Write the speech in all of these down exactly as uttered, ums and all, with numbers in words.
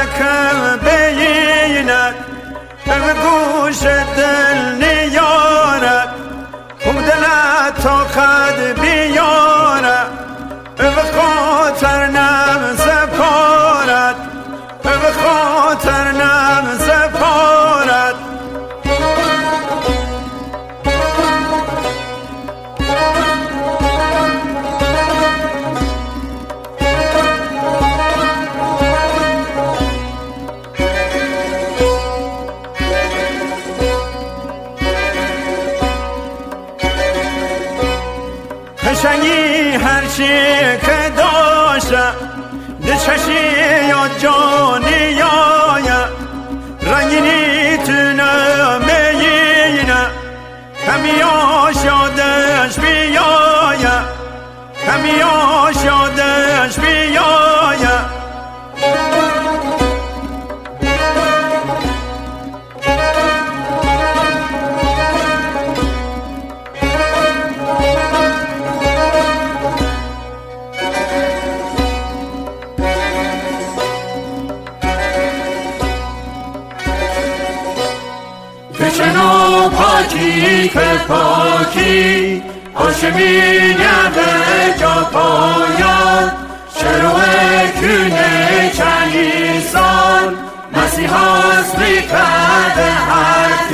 که بیند به گوش دل نیارد خم دلت تا خد بیارد به خاطر نم سپارد به خاطر نم سپارد قشنگی هرچی که داشتم ده چشی یا جانی آیم رنگینی تونه میینه همی آشادش بیایم همی آشادش بیایم چنو پاکی که پاکی آشمینه به جا پاید شروع کنه چنیسان مسیح هست بیکرده هر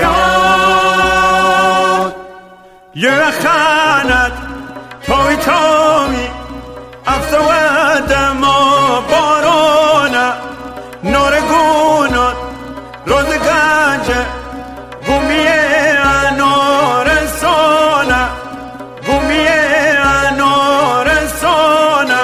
یاد یه خاند توی توی افته و دما بارانه نور گونات روز گنجه گومیه انار سانه گومیه انار سانه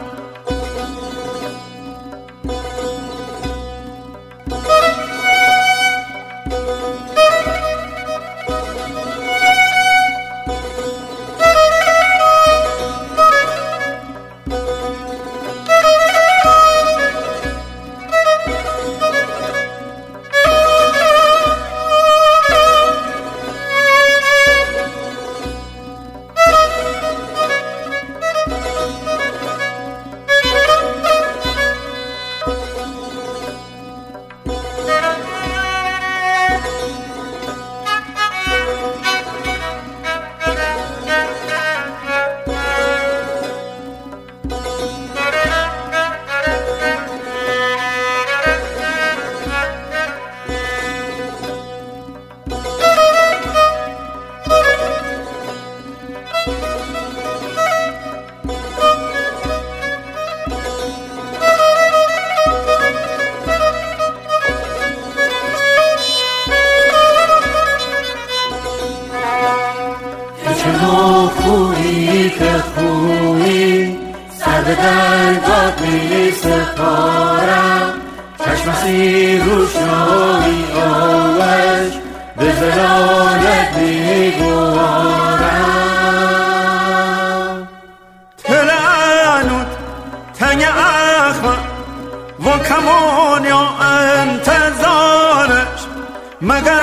چنو خویی که خویی سر به درگاه می سپارم چشمسی روشنایی آوش به زلالت می گوارم تلعنود تنگ اخمه و کمان یا انتظارش مگر